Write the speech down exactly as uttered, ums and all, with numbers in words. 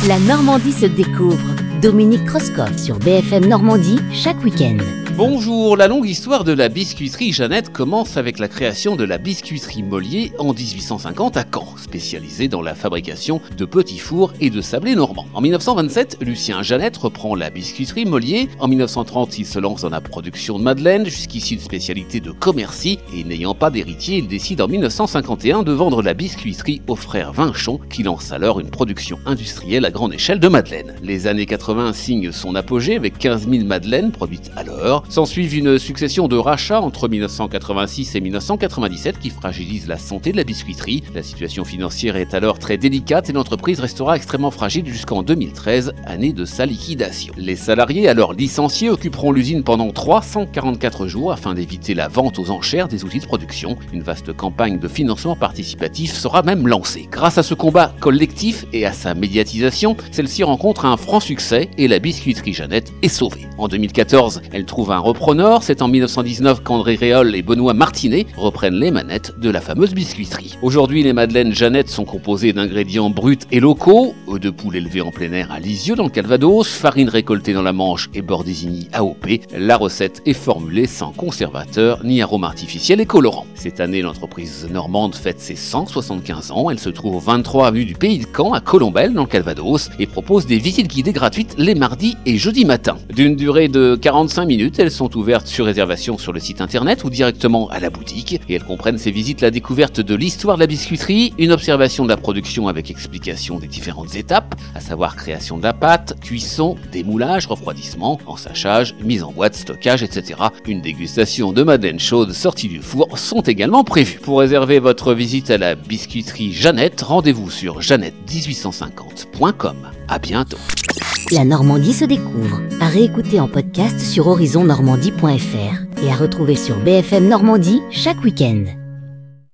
La Normandie se découvre. Dominique Krauskopf sur B F M Normandie chaque week-end. Bonjour, la longue histoire de la biscuiterie Jeannette commence avec la création de la biscuiterie Mollier en dix-huit cent cinquante à Caen, spécialisée dans la fabrication de petits fours et de sablés normands. En dix-neuf cent vingt-sept, Lucien Jeannette reprend la biscuiterie Mollier. En dix-neuf cent trente, il se lance dans la production de madeleines, jusqu'ici une spécialité de commercy, et n'ayant pas d'héritier, il décide en dix-neuf cent cinquante et un de vendre la biscuiterie aux frères Vinchon, qui lancent alors une production industrielle à grande échelle de madeleines. Les années quatre-vingts signent son apogée avec quinze mille madeleines produites alors. S'ensuivent une succession de rachats entre dix-neuf cent quatre-vingt-six et dix-neuf cent quatre-vingt-dix-sept qui fragilisent la santé de la biscuiterie. La situation financière est alors très délicate et l'entreprise restera extrêmement fragile jusqu'en deux mille treize, année de sa liquidation. Les salariés, alors licenciés, occuperont l'usine pendant trois cent quarante-quatre jours afin d'éviter la vente aux enchères des outils de production. Une vaste campagne de financement participatif sera même lancée. Grâce à ce combat collectif et à sa médiatisation, celle-ci rencontre un franc succès et la biscuiterie Jeannette est sauvée. En deux mille quatorze, elle trouve un repreneur. C'est en dix-neuf cent dix-neuf qu'André Réol et Benoît Martinet reprennent les manettes de la fameuse biscuiterie. Aujourd'hui, les madeleines Jeannette sont composées d'ingrédients bruts et locaux, œufs de poule élevés en plein air à Lisieux dans le Calvados, farine récoltée dans la Manche et beurre désigny A O P. La recette est formulée sans conservateur ni arômes artificiels et colorants. Cette année, l'entreprise normande fête ses cent soixante-quinze ans. Elle se trouve au vingt-trois avenue du Pays de Caen à Colombelles dans le Calvados et propose des visites guidées gratuites les mardis et jeudis matins. D'une durée de quarante-cinq minutes, elles sont ouvertes sur réservation sur le site internet ou directement à la boutique et elles comprennent ces visites la découverte de l'histoire de la biscuiterie, une observation de la production avec explication des différentes étapes, à savoir création de la pâte, cuisson, démoulage, refroidissement, ensachage, mise en boîte, stockage, et cetera. Une dégustation de madeleines chaudes sorties du four sont également prévues. Pour réserver votre visite à la biscuiterie Jeannette, rendez-vous sur jeannette dix-huit cent cinquante point com. À bientôt. La Normandie se découvre. À réécouter en podcast sur horizon normandie point f r et à retrouver sur B F M Normandie chaque week-end.